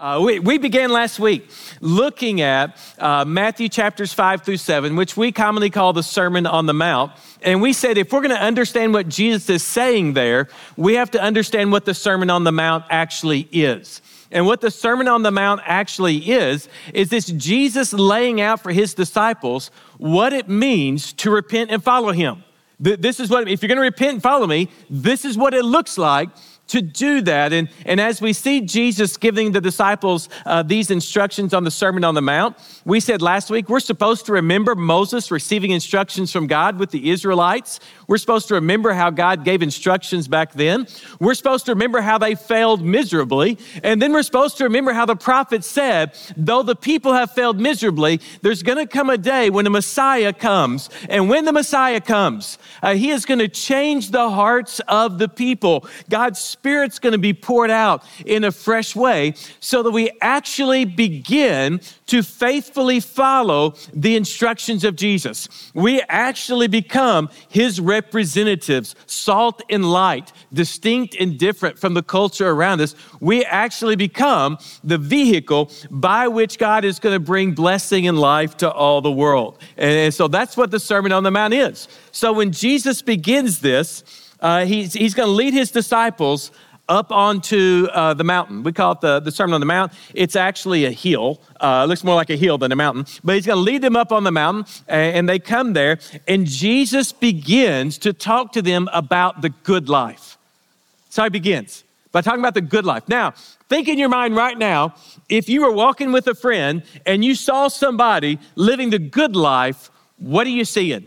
We began last week looking at Matthew chapters 5 through 7, which we commonly call the Sermon on the Mount. And we said if we're going to understand what Jesus is saying there, we have to understand what the Sermon on the Mount actually is. And what the Sermon on the Mount actually is this Jesus laying out for his disciples what it means to repent and follow him. This is what, if you're going to repent and follow me, this is what it looks like to do that. And as we see Jesus giving the disciples these instructions on the Sermon on the Mount, we said last week, we're supposed to remember Moses receiving instructions from God with the Israelites. We're supposed to remember how God gave instructions back then. We're supposed to remember how they failed miserably. And then we're supposed to remember how the prophet said, though the people have failed miserably, there's going to come a day when the Messiah comes. And when the Messiah comes, he is going to change the hearts of the people. God's Spirit's going to be poured out in a fresh way so that we actually begin to faithfully follow the instructions of Jesus. We actually become his representatives, salt and light, distinct and different from the culture around us. We actually become the vehicle by which God is going to bring blessing and life to all the world. And so that's what the Sermon on the Mount is. So when Jesus begins this, he's going to lead his disciples up onto the mountain. We call it the Sermon on the Mount. It's actually a hill. It looks more like a hill than a mountain. But he's going to lead them up on the mountain, and they come there, and Jesus begins to talk to them about the good life. That's how he begins, by talking about the good life. Now, think in your mind right now, if you were walking with a friend and you saw somebody living the good life, what are you seeing?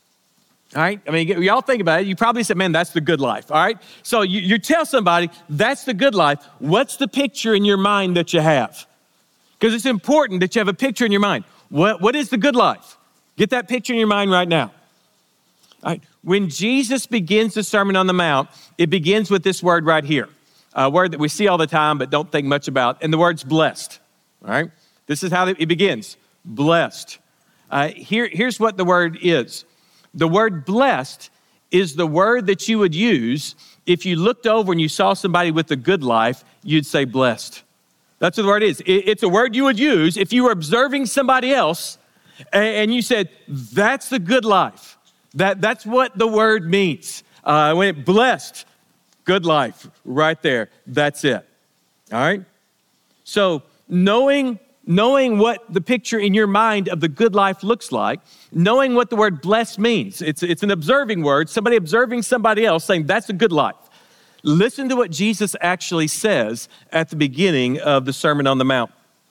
All right, I mean, y'all think about it. You probably said, man, that's the good life, all right? So you tell somebody, that's the good life. What's the picture in your mind that you have? Because it's important that you have a picture in your mind. What is the good life? Get that picture in your mind right now. All right, when Jesus begins the Sermon on the Mount, it begins with this word right here, a word that we see all the time but don't think much about, and the word's blessed, all right? This is how it begins, blessed. Here's what the word is. The word blessed is the word that you would use if you looked over and you saw somebody with a good life, you'd say blessed. That's what the word is. It's a word you would use if you were observing somebody else and you said, that's the good life. That's what the word means. When it blessed, good life, right there. That's it. All right? So knowing what the picture in your mind of the good life looks like, knowing what the word blessed means. It's an observing word, somebody observing somebody else saying that's a good life. Listen to what Jesus actually says at the beginning of the Sermon on the Mount.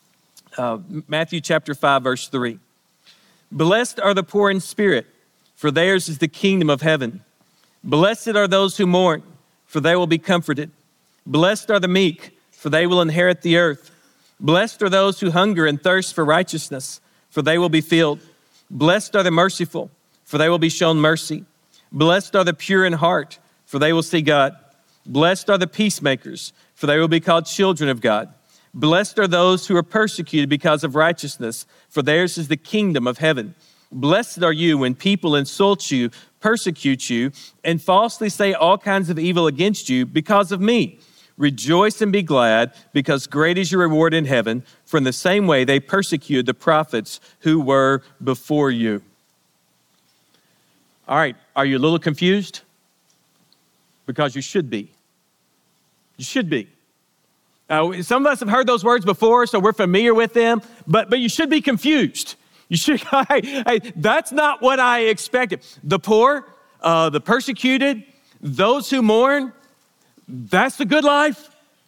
Matthew chapter 5, verse 3. Blessed are the poor in spirit, for theirs is the kingdom of heaven. Blessed are those who mourn, for they will be comforted. Blessed are the meek, for they will inherit the earth. Blessed are those who hunger and thirst for righteousness, for they will be filled. Blessed are the merciful, for they will be shown mercy. Blessed are the pure in heart, for they will see God. Blessed are the peacemakers, for they will be called children of God. Blessed are those who are persecuted because of righteousness, for theirs is the kingdom of heaven. Blessed are you when people insult you, persecute you, and falsely say all kinds of evil against you because of me. Rejoice and be glad, because great is your reward in heaven, for in the same way they persecuted the prophets who were before you. All right, are you a little confused? Because you should be. You should be. Some of us have heard those words before, so we're familiar with them, but you should be confused. You should, hey, that's not what I expected. The poor, the persecuted, those who mourn, that's the good life.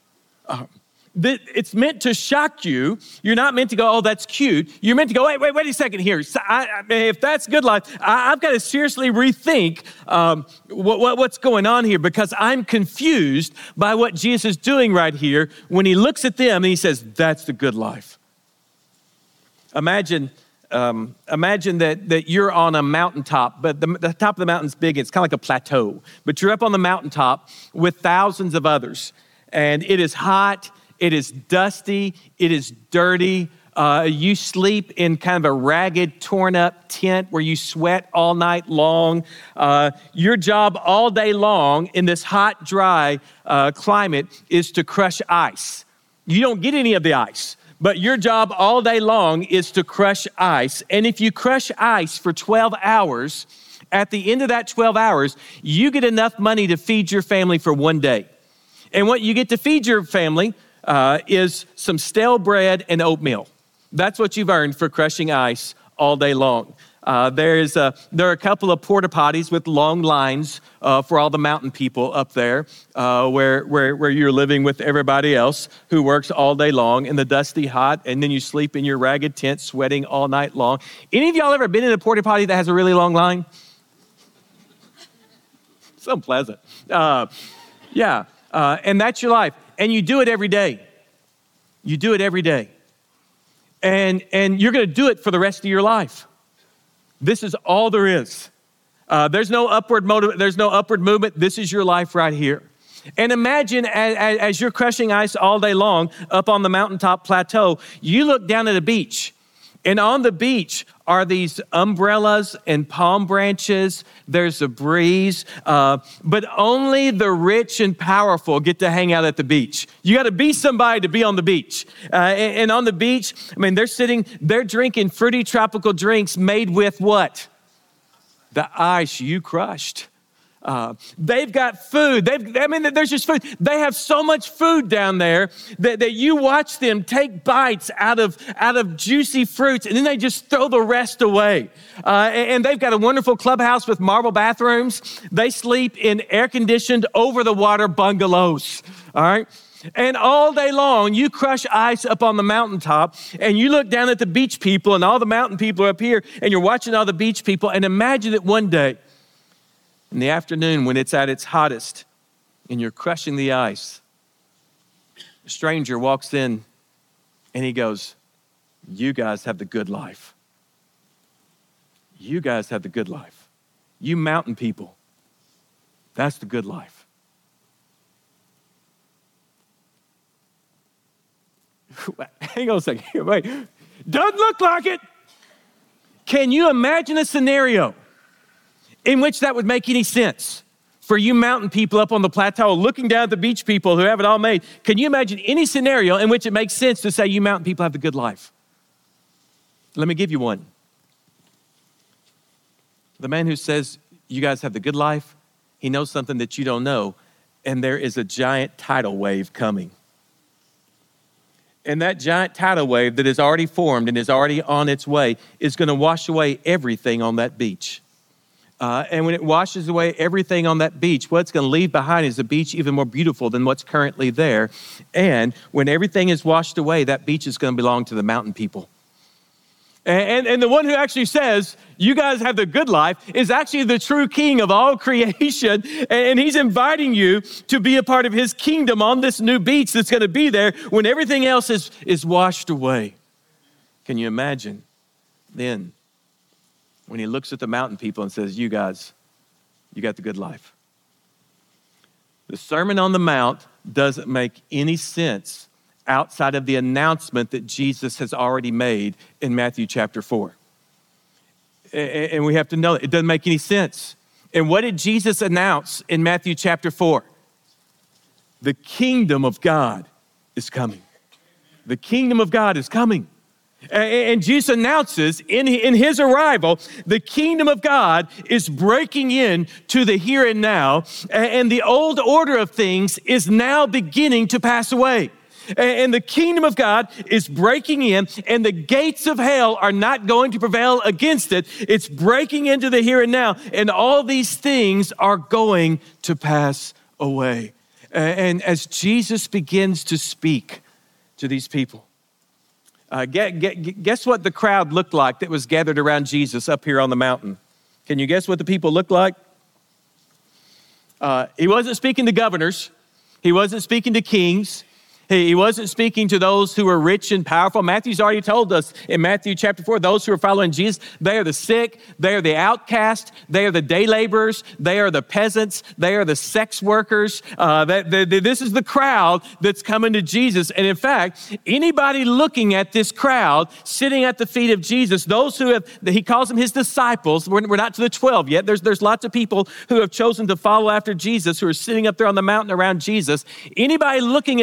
It's meant to shock you. You're not meant to go, oh, that's cute. You're meant to go, wait a second here. If that's good life, I've got to seriously rethink what's going on here, because I'm confused by what Jesus is doing right here when he looks at them and he says, that's the good life. Imagine that you're on a mountaintop, but the top of the mountain's big. It's kind of like a plateau. But you're up on the mountaintop with thousands of others. And it is hot, it is dusty, it is dirty. You sleep in kind of a ragged, torn up tent where you sweat all night long. Your job all day long in this hot, dry climate is to crush ice. You don't get any of the ice, but your job all day long is to crush ice. And if you crush ice for 12 hours, at the end of that 12 hours, you get enough money to feed your family for one day. And what you get to feed your family is some stale bread and oatmeal. That's what you've earned for crushing ice all day long. There are a couple of porta potties with long lines for all the mountain people up there, where you're living with everybody else who works all day long in the dusty hot, and then you sleep in your ragged tent, sweating all night long. Any of y'all ever been in a porta potty that has a really long line? It's unpleasant. And that's your life, and you do it every day. You do it every day, and you're going to do it for the rest of your life. This is all there is. There's no upward movement. This is your life right here. And imagine as you're crushing ice all day long up on the mountaintop plateau, you look down at a beach. And on the beach are these umbrellas and palm branches. There's a breeze, but only the rich and powerful get to hang out at the beach. You got to be somebody to be on the beach. And on the beach, they're drinking fruity tropical drinks made with what? The ice you crushed. They've got food. There's just food. They have so much food down there that you watch them take bites out of juicy fruits, and then they just throw the rest away. And they've got a wonderful clubhouse with marble bathrooms. They sleep in air-conditioned, over-the-water bungalows. All right. And all day long, you crush ice up on the mountaintop, and you look down at the beach people, and all the mountain people are up here, and you're watching all the beach people, and imagine that one day, in the afternoon when it's at its hottest and you're crushing the ice, a stranger walks in and he goes, "You guys have the good life. You guys have the good life. You mountain people, that's the good life." Hang on a second. Wait. Doesn't look like it. Can you imagine a scenario in which that would make any sense for you mountain people up on the plateau looking down at the beach people who have it all made? Can you imagine any scenario in which it makes sense to say you mountain people have the good life? Let me give you one. The man who says you guys have the good life, he knows something that you don't know, and there is a giant tidal wave coming. And that giant tidal wave that is already formed and is already on its way is going to wash away everything on that beach. And when it washes away everything on that beach, what it's going to leave behind is a beach even more beautiful than what's currently there. And when everything is washed away, that beach is going to belong to the mountain people. And the one who actually says, you guys have the good life, is actually the true king of all creation. And he's inviting you to be a part of his kingdom on this new beach that's going to be there when everything else is washed away. Can you imagine then when he looks at the mountain people and says, you guys, you got the good life? The Sermon on the Mount doesn't make any sense outside of the announcement that Jesus has already made in Matthew chapter 4. And we have to know it doesn't make any sense. And what did Jesus announce in Matthew chapter 4? The kingdom of God is coming. The kingdom of God is coming. And Jesus announces in his arrival, the kingdom of God is breaking in to the here and now, and the old order of things is now beginning to pass away. And the kingdom of God is breaking in, and the gates of hell are not going to prevail against it. It's breaking into the here and now, and all these things are going to pass away. And as Jesus begins to speak to these people, guess what the crowd looked like that was gathered around Jesus up here on the mountain? Can you guess what the people looked like? He wasn't speaking to governors. He wasn't speaking to kings. He wasn't speaking to those who were rich and powerful. Matthew's already told us in Matthew chapter 4, those who are following Jesus, they are the sick, they are the outcast, they are the day laborers, they are the peasants, they are the sex workers. This is the crowd that's coming to Jesus. And in fact, anybody looking at this crowd sitting at the feet of Jesus, those who have, he calls them his disciples, we're not to the 12 yet. There's lots of people who have chosen to follow after Jesus who are sitting up there on the mountain around Jesus. Anybody looking at that crowd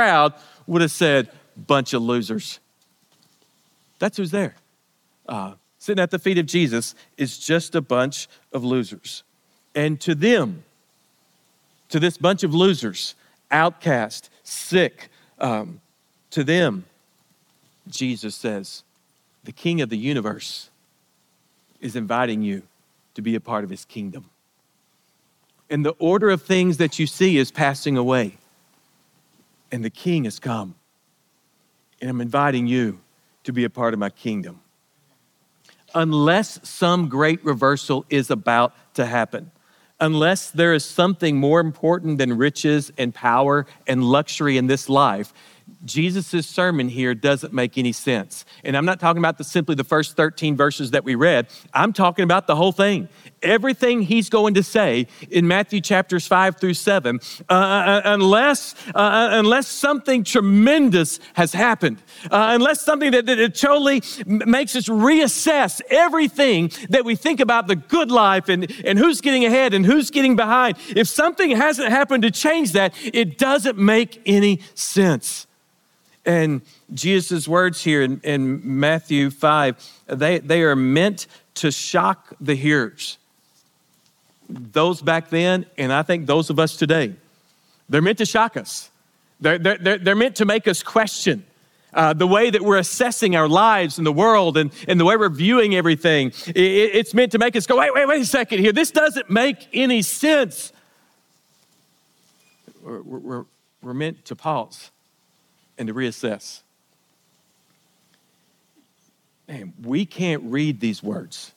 crowd would have said, bunch of losers. That's who's there. Sitting at the feet of Jesus is just a bunch of losers. And to them, to this bunch of losers, outcast, sick, to them, Jesus says, the King of the universe is inviting you to be a part of his kingdom. And the order of things that you see is passing away. And the King has come. And I'm inviting you to be a part of my kingdom. Unless some great reversal is about to happen, unless there is something more important than riches and power and luxury in this life, Jesus' sermon here doesn't make any sense. And I'm not talking about simply the first 13 verses that we read. I'm talking about the whole thing. Everything he's going to say in Matthew chapters 5 through 7, unless something tremendous has happened, unless something that totally makes us reassess everything that we think about the good life and who's getting ahead and who's getting behind. If something hasn't happened to change that, it doesn't make any sense. And Jesus' words here in Matthew 5, they are meant to shock the hearers. Those back then, and I think those of us today, they're meant to shock us. They're meant to make us question the way that we're assessing our lives in the world and the way we're viewing everything. It's meant to make us go, wait a second here. This doesn't make any sense. We're meant to pause and to reassess. Man, we can't read these words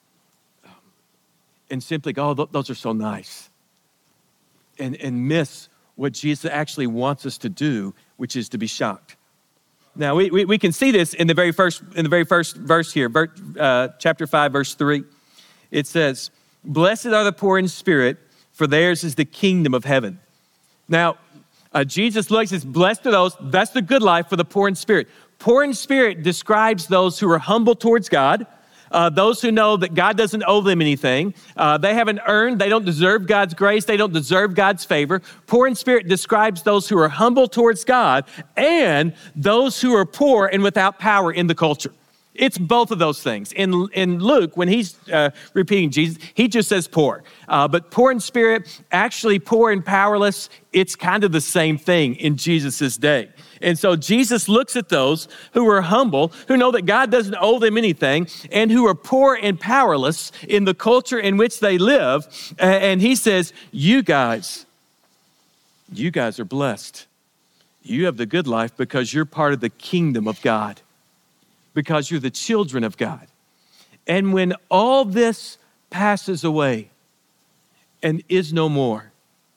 and simply go, oh, those are so nice, and miss what Jesus actually wants us to do, which is to be shocked. Now, we can see this in the very first verse here, chapter 5, verse 3. It says, "Blessed are the poor in spirit, for theirs is the kingdom of heaven." Now, Jesus looks and says, blessed are those, that's the good life for the poor in spirit. Poor in spirit describes those who are humble towards God, those who know that God doesn't owe them anything. They haven't earned, they don't deserve God's grace, they don't deserve God's favor. Poor in spirit describes those who are humble towards God and those who are poor and without power in the culture. It's both of those things. In Luke, when he's repeating Jesus, he just says poor. But poor in spirit, actually poor and powerless, it's kind of the same thing in Jesus' day. And so Jesus looks at those who are humble, who know that God doesn't owe them anything, and who are poor and powerless in the culture in which they live. And he says, you guys are blessed. You have the good life because you're part of the kingdom of God, because you're the children of God. And when all this passes away and is no more,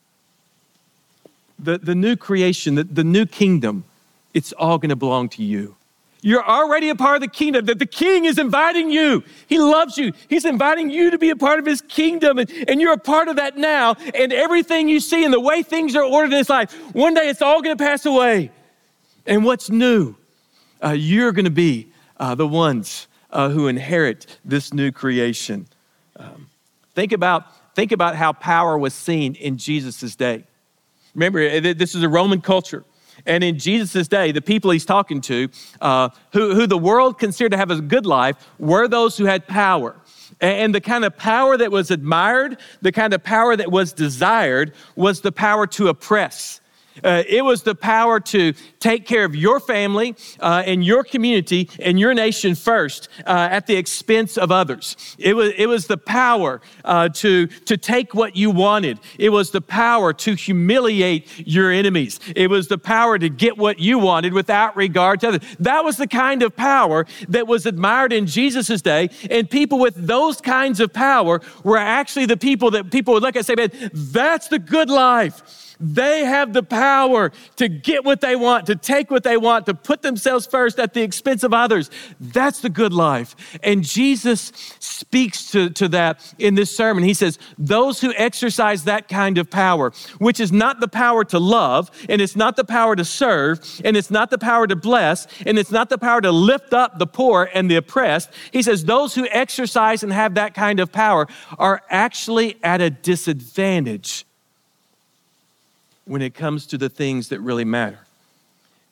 the new creation, the new kingdom, it's all going to belong to you. You're already a part of the kingdom, that the King is inviting you. He loves you. He's inviting you to be a part of his kingdom, and you're a part of that now. And everything you see and the way things are ordered in this life, one day it's all going to pass away. And what's new? You're going to be the ones who inherit this new creation. Think about how power was seen in Jesus' day. Remember, this is a Roman culture. And in Jesus' day, the people he's talking to, who the world considered to have a good life, were those who had power. And the kind of power that was admired, the kind of power that was desired, was the power to oppress. It was the power to take care of your family and your community and your nation first at the expense of others. It was the power to take what you wanted. It was the power to humiliate your enemies. It was the power to get what you wanted without regard to others. That was the kind of power that was admired in Jesus' day. And people with those kinds of power were actually the people that people would look at and say, man, that's the good life. They have the power to get what they want, to take what they want, to put themselves first at the expense of others. That's the good life. And Jesus speaks to that in this sermon. He says, those who exercise that kind of power, which is not the power to love, and it's not the power to serve, and it's not the power to bless, and it's not the power to lift up the poor and the oppressed. He says, those who exercise and have that kind of power are actually at a disadvantage when it comes to the things that really matter.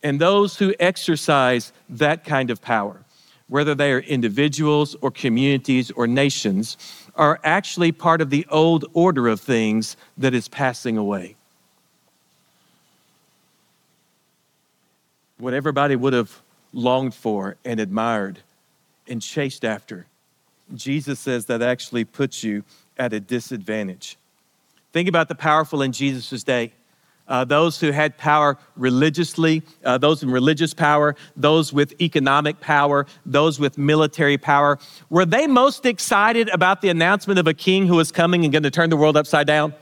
And those who exercise that kind of power, whether they are individuals or communities or nations, are actually part of the old order of things that is passing away. What everybody would have longed for and admired and chased after, Jesus says that actually puts you at a disadvantage. Think about the powerful in Jesus' day. Those who had power religiously, those in religious power, those with economic power, those with military power. Were they most excited about the announcement of a king who was coming and going to turn the world upside down?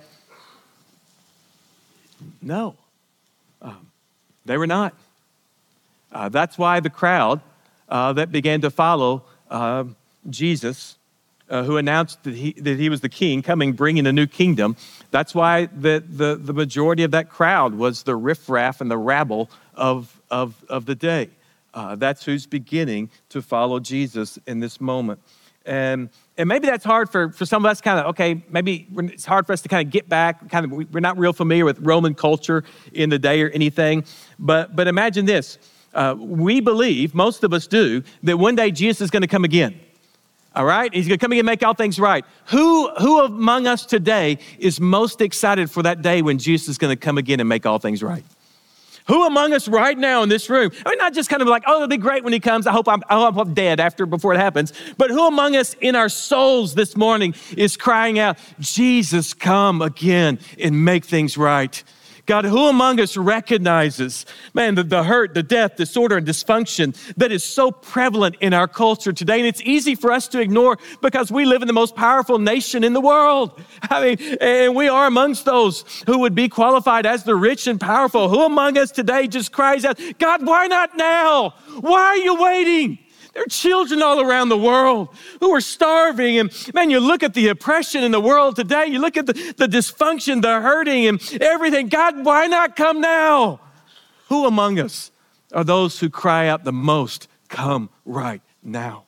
No, they were not. That's why the crowd that began to follow Jesus, who announced that he was the king coming, bringing a new kingdom. That's why the majority of that crowd was the riffraff and the rabble of the day. That's who's beginning to follow Jesus in this moment. And maybe that's hard for some of us, kind of, okay, maybe it's hard for us to kind of get back, we're not real familiar with Roman culture in the day or anything. But imagine this, we believe, most of us do, that one day Jesus is going to come again. All right? He's going to come again and make all things right. Who among us today is most excited for that day when Jesus is going to come again and make all things right? Who among us right now in this room, I mean, not just kind of like, oh, it'll be great when he comes. I hope I'm dead before it happens. But who among us in our souls this morning is crying out, Jesus, come again and make things right? God, who among us recognizes, man, the hurt, the death, disorder, and dysfunction that is so prevalent in our culture today? And it's easy for us to ignore because we live in the most powerful nation in the world. I mean, and we are amongst those who would be qualified as the rich and powerful. Who among us today just cries out, God, why not now? Why are you waiting? There are children all around the world who are starving. And man, you look at the oppression in the world today. You look at the dysfunction, the hurting and everything. God, why not come now? Who among us are those who cry out the most, come right now?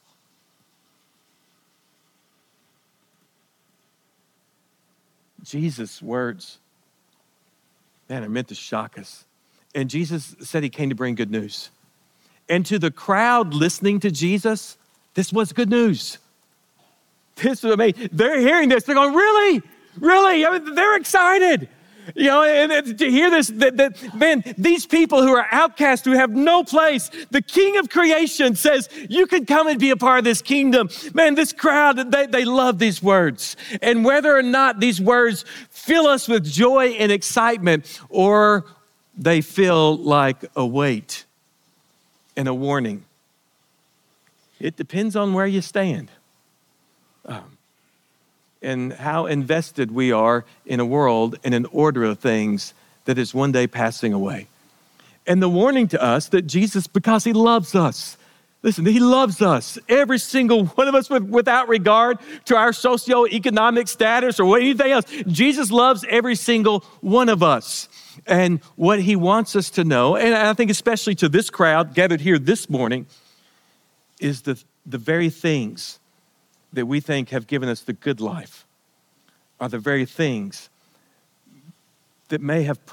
Jesus' words, man, are meant to shock us. And Jesus said he came to bring good news. And to the crowd listening to Jesus, this was good news. They're hearing this. They're going, really? Really? I mean, they're excited. You know, and to hear this, man, these people who are outcast, who have no place, the King of creation says, you can come and be a part of this kingdom. Man, this crowd, they love these words. And whether or not these words fill us with joy and excitement, or they feel like a weight and a warning, it depends on where you stand and how invested we are in a world and an order of things that is one day passing away. And the warning to us that Jesus, because he loves us, listen, he loves us, every single one of us without regard to our socioeconomic status or anything else. Jesus loves every single one of us. And what he wants us to know, and I think especially to this crowd gathered here this morning, is the very things that we think have given us the good life are the very things that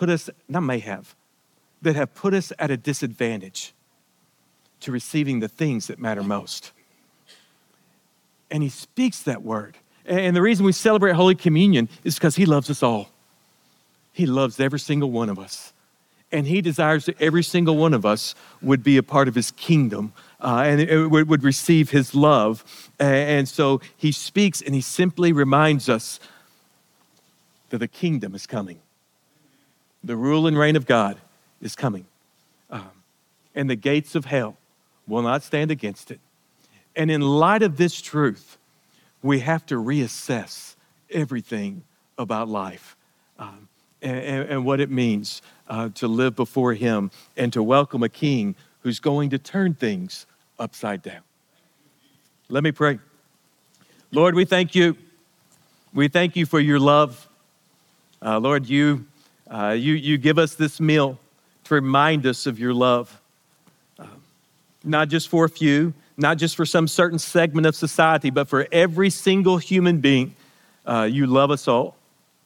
that have put us at a disadvantage to receiving the things that matter most. And he speaks that word. And the reason we celebrate Holy Communion is because he loves us all. He loves every single one of us. And he desires that every single one of us would be a part of his kingdom and would receive his love. And so he speaks and he simply reminds us that the kingdom is coming. The rule and reign of God is coming. And the gates of hell will not stand against it. And in light of this truth, we have to reassess everything about life. And what it means to live before him and to welcome a king who's going to turn things upside down. Let me pray. Lord, we thank you. We thank you for your love. Lord, you give us this meal to remind us of your love. Not just for a few, not just for some certain segment of society, but for every single human being. You love us all.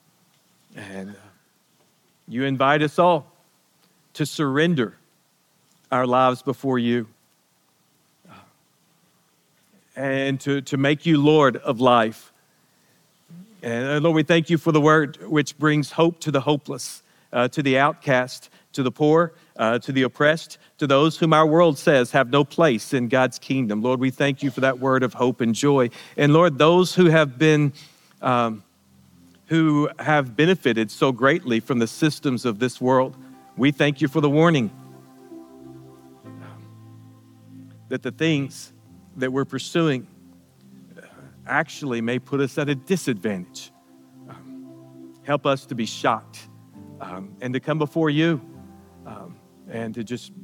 And you invite us all to surrender our lives before you and to make you Lord of life. And Lord, we thank you for the word which brings hope to the hopeless, to the outcast, to the poor, to the oppressed, to those whom our world says have no place in God's kingdom. Lord, we thank you for that word of hope and joy. And Lord, those who have benefited so greatly from the systems of this world, we thank you for the warning that the things that we're pursuing actually may put us at a disadvantage. Help us to be shocked and to come before you and to just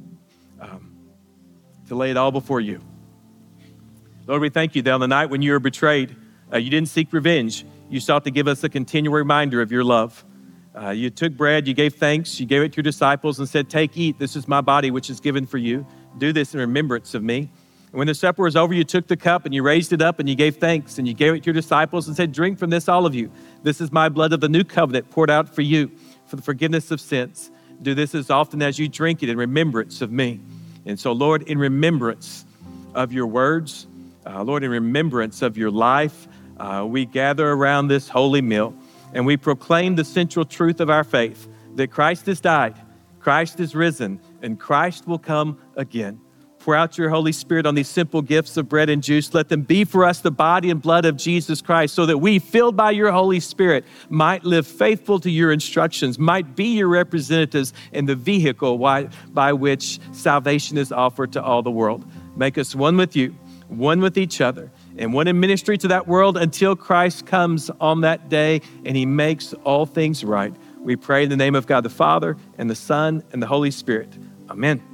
to lay it all before you. Lord, we thank you that on the night when you were betrayed, you didn't seek revenge. You sought to give us a continual reminder of your love. You took bread, you gave thanks, you gave it to your disciples and said, take, eat, this is my body which is given for you. Do this in remembrance of me. And when the supper was over, you took the cup and you raised it up and you gave thanks and you gave it to your disciples and said, drink from this, all of you. This is my blood of the new covenant poured out for you for the forgiveness of sins. Do this as often as you drink it in remembrance of me. And so, Lord, in remembrance of your words, Lord, in remembrance of your life, we gather around this holy meal and we proclaim the central truth of our faith, that Christ has died, Christ is risen, and Christ will come again. Pour out your Holy Spirit on these simple gifts of bread and juice. Let them be for us the body and blood of Jesus Christ so that we, filled by your Holy Spirit, might live faithful to your instructions, might be your representatives in the vehicle by which salvation is offered to all the world. Make us one with you, one with each other, and one in ministry to that world until Christ comes on that day and he makes all things right. We pray in the name of God the Father and the Son and the Holy Spirit. Amen.